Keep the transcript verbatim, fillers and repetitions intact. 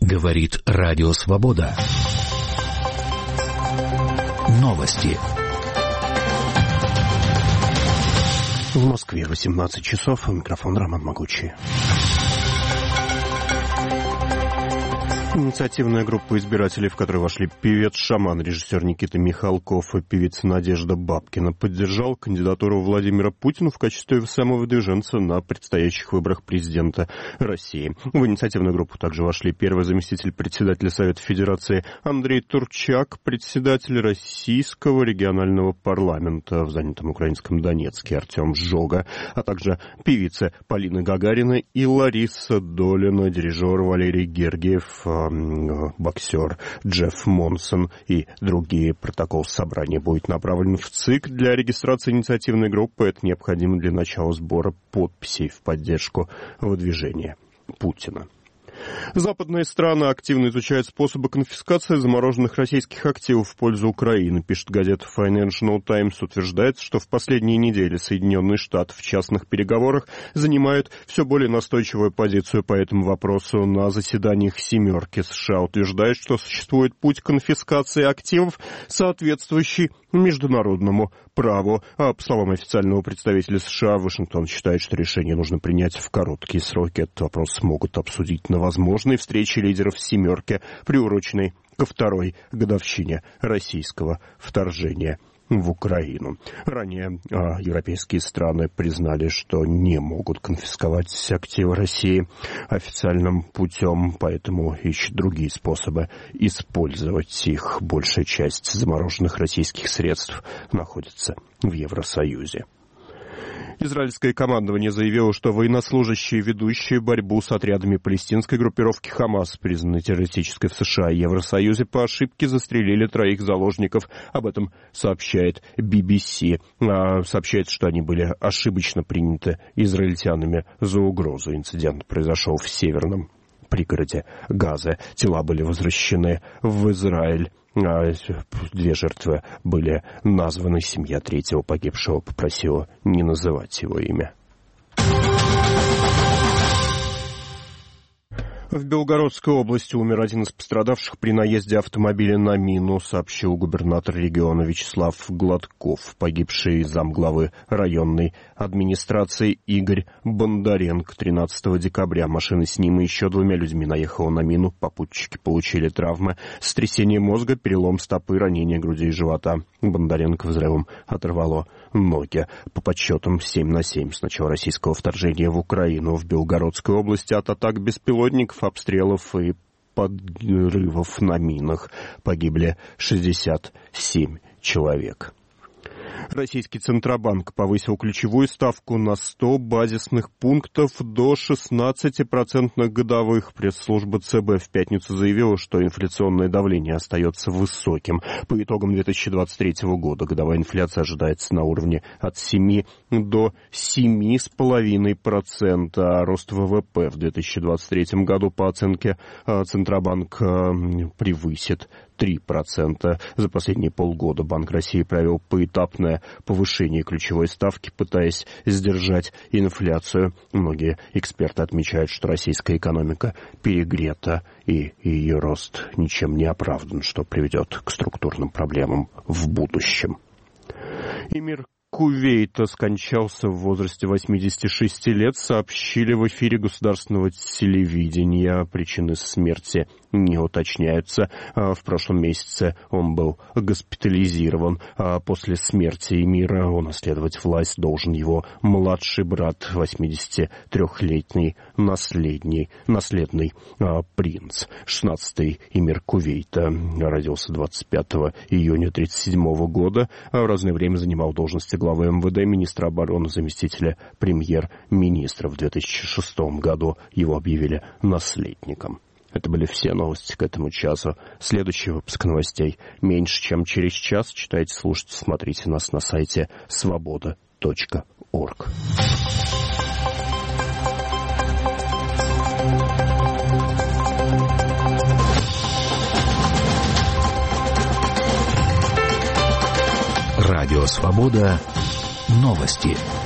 Говорит Радио Свобода. Новости. В Москве восемнадцать часов. Микрофон Роман Могучий. Инициативная группа избирателей, в которую вошли певец-шаман, режиссер Никита Михалков и певица Надежда Бабкина, поддержал кандидатуру Владимира Путина в качестве самовыдвиженца на предстоящих выборах президента России. В инициативную группу также вошли первый заместитель председателя Совета Федерации Андрей Турчак, председатель Российского регионального парламента в занятом украинском Донецке Артем Жога, а также певицы Полина Гагарина и Лариса Долина, дирижер Валерий Гергиев, боксер Джефф Монсон и другие. Протокол собрания будет направлен в ЦИК для регистрации инициативной группы. Это необходимо для начала сбора подписей в поддержку выдвижения Путина. Западные страны активно изучают способы конфискации замороженных российских активов в пользу Украины, пишет газета Financial Times. Утверждается, что в последние недели Соединенные Штаты в частных переговорах занимают все более настойчивую позицию по этому вопросу. На заседаниях «семерки» США утверждают, что существует путь конфискации активов, соответствующий международному праву. А по словам официального представителя США, Вашингтон считает, что решение нужно принять в короткие сроки. Этот вопрос смогут обсудить на возможной встрече лидеров «семерки», приуроченной ко второй годовщине российского вторжения в Украину. Ранее а, европейские страны признали, что не могут конфисковать активы России официальным путем, поэтому ищут другие способы использовать их. Большая часть замороженных российских средств находится в Евросоюзе. Израильское командование заявило, что военнослужащие, ведущие борьбу с отрядами палестинской группировки «Хамас», признанной террористической в США и Евросоюзе, по ошибке застрелили троих заложников. Об этом сообщает би би си. Сообщается, что они были ошибочно приняты израильтянами за угрозу. Инцидент произошел в северном пригороде Газы. Тела были возвращены в Израиль. Две жертвы были названы. Семья третьего погибшего попросила не называть его имя. В Белгородской области умер один из пострадавших при наезде автомобиля на мину, сообщил губернатор региона Вячеслав Гладков. Погибший замглавы районной администрации Игорь Бондаренко тринадцатого декабря. Машина с ним и еще двумя людьми наехала на мину. Попутчики получили травмы: сотрясение мозга, перелом стопы, ранение груди и живота. Бондаренко взрывом оторвало ноги. По подсчетам семь на семь с начала российского вторжения в Украину в Белгородской области от атак беспилотников, обстрелов и подрывов на минах погибли шестьдесят семь человек. Российский Центробанк повысил ключевую ставку на сто базисных пунктов до шестнадцати процентных годовых. Пресс-служба ЦБ в пятницу заявила, что инфляционное давление остается высоким. По итогам две тысячи двадцать третьего года годовая инфляция ожидается на уровне от семи до семи с половиной процентов, а рост ВВП в две тысячи двадцать третьем году, по оценке Центробанк, превысит три процента. За последние полгода Банк России провел поэтапное повышение ключевой ставки, пытаясь сдержать инфляцию. Многие эксперты отмечают, что российская экономика перегрета и ее рост ничем не оправдан, что приведет к структурным проблемам в будущем. Эмир Кувейта скончался в возрасте восьмидесяти шести лет, сообщили в эфире государственного телевидения. Причины смерти не уточняются. В прошлом месяце он был госпитализирован. После смерти эмира унаследовать власть должен его младший брат, восьмидесятитрёхлетний наследный, наследный принц. шестнадцатый эмир Кувейта родился двадцать пятого июня тридцать седьмого года. В разное время занимал должности главы эм вэ дэ, министра обороны, заместителя премьер-министра. В две тысячи шестом году его объявили наследником. Это были все новости к этому часу. Следующий выпуск новостей меньше, чем через час. Читайте, слушайте, смотрите нас на сайте свобода точка орг. Радио «Свобода». Новости.